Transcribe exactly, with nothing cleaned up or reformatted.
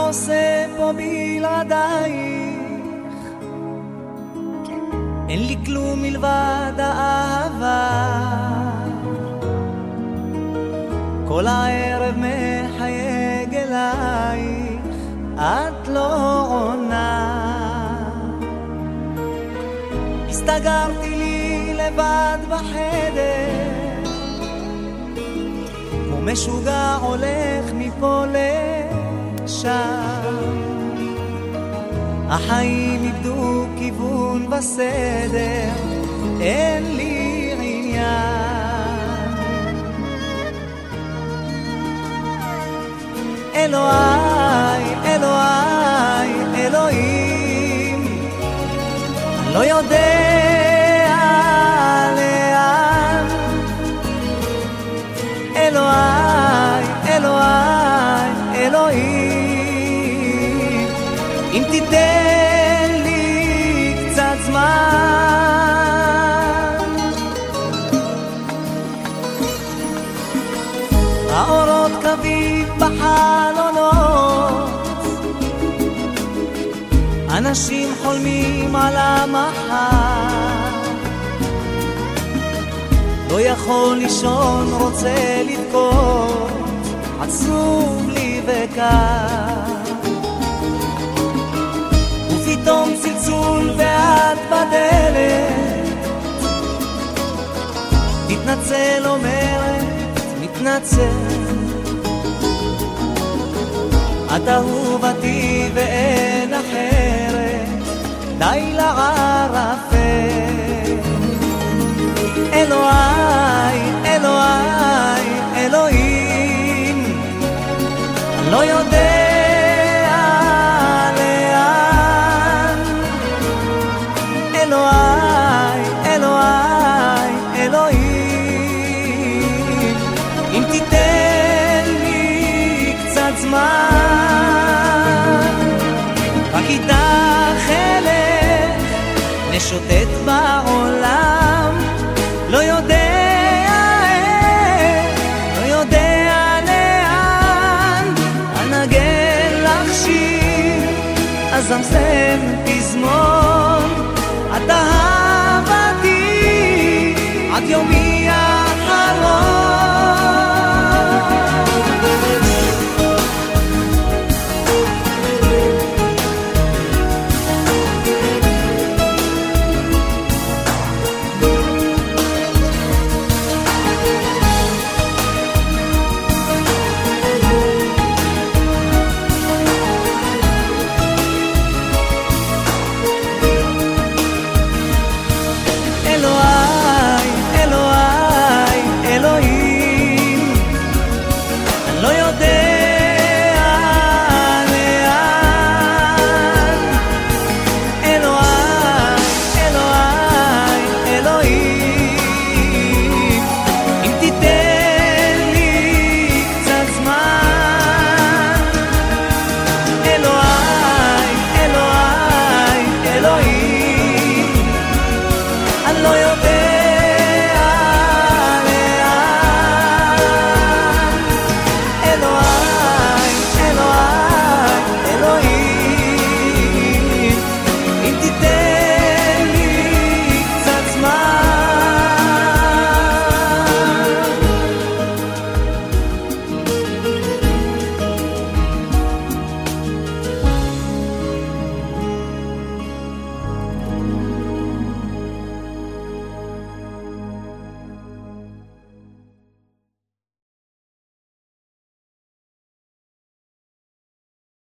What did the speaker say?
עושה פה בלעדייך? אין לי כלום מלבד האהבה, כל הערב מחייג אלייך, את לא עונה. הסתגרתי לי לבד בחדר, כמו משוגע הולך מפה לשם. החיים איבדו כיוון וסדר, אין לי עניין. אלוהי, אלוהי, אלוהים, אני לא יודע לאן. אלוהי, אלוהי, אלוהים, אם תיתן לי קצת זמן. האורות קווים בחלונות, אנשים חולמים על המחר. לא יכול לישון, רוצה לבכות, עצוב לי וקר. ופתאום צלצול ואת בדלת, תתנצל אומרת, מתנצל. את אהובתי ואין אחרת, די לערפל. אלוהי, אלוהי, אלוהים, אני לא יודע לאן. אלוהי, אלוהי, אלוהים, אם תיתן לי קצת זמן, רק איתך אלך נשוטט בעולם. לא יודע איך, לא יודע לאן, אנגן לך שיר, אזמזם פזמון. את אהבתי עד יומי